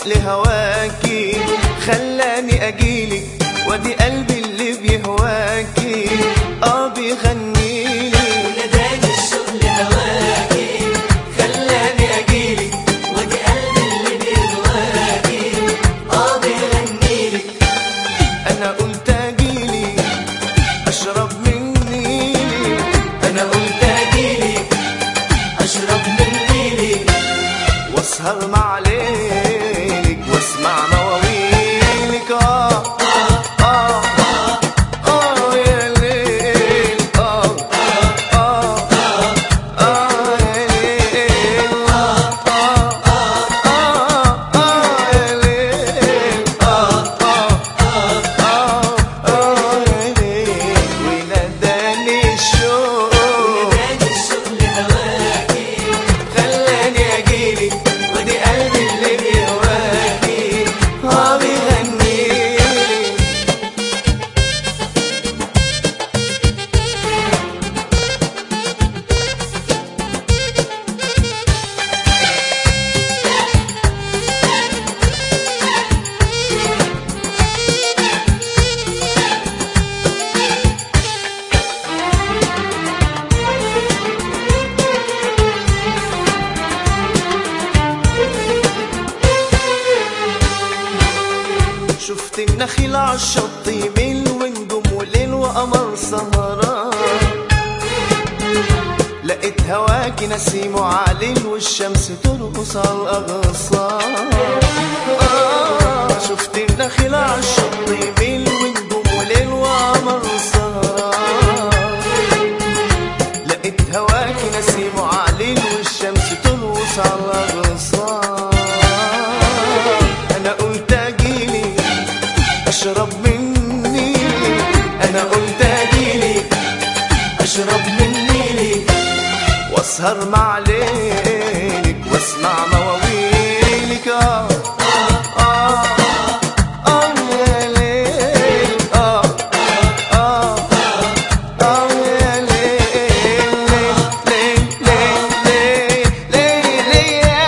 لهواكي خلاني اجيلك، وادي قلبي اللي بيهواكي بيغنيلي. وناداني الشوق لهواكي خلاني اجيلك، وادي قلبي اللي بيهواكي بيغنيلي. انا قلت اجيلي اشرب من نيلي، انا قلت اجيلك اشرب من نيلي، واسهر مع ليلك واسمع مواويلك. يا ليل يا ليل وناداني الشوق وناداني الشوق لهواكي خلاني اجيلك، وادي قلبي اللي بيهواكي بيغنيلي. شفت النخيل عالشط يميل ونجوم وليل وقمر سهران، لقيت هواكي نسيم وعليل والشمس ترقص على الأغصان. شفت النخيل عالشط يميل ونجوم وليل وقمر سهران، لقيت هواكي نسيم وعليل والشمس ترقص على الأغصان. أنا قلت أجيلي اشرب من نيلي، انا قلت اجيلي اشرب من نيلي، واسهر مع ليلك واسمع مواويلك. يا ليل يا ليل ليل ليل ليل يا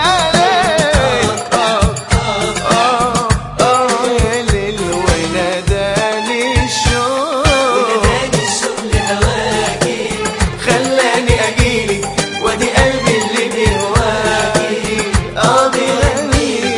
ليل وناداني الشوق وناداني الشوق لهواكي خلاني اجيلك، وادي قلبي اللي بيهواكي بيغنيلي.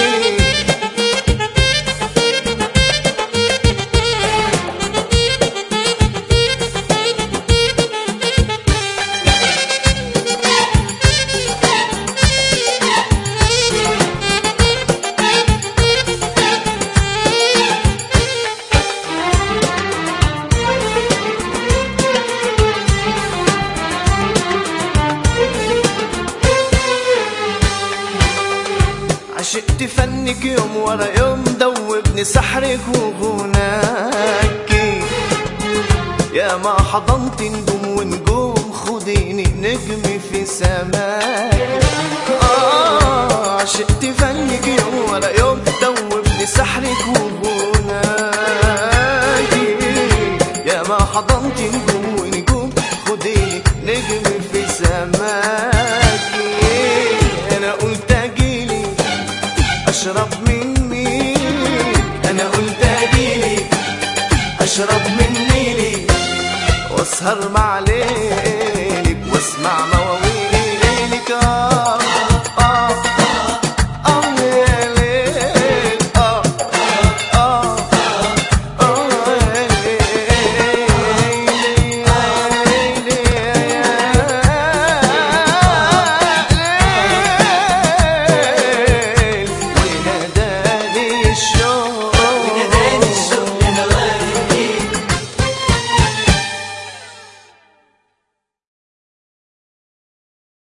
عشقت فنك يوم ورا يوم، دوبني سحرك وغناكي، يا ما حضنت نجوم ونجوم خديني نجمي في سماك. عشقت فنك يوم ورا يوم، دوبني سحرك وغناكي، يا ما حضنت نجوم ونجوم خديني نجمي في سماكي. انا قلت اجيلي اشرب من نيلي، انا قلت اجيلي اشرب من نيلي، واسهر مع ليلك واسمع مواويلك.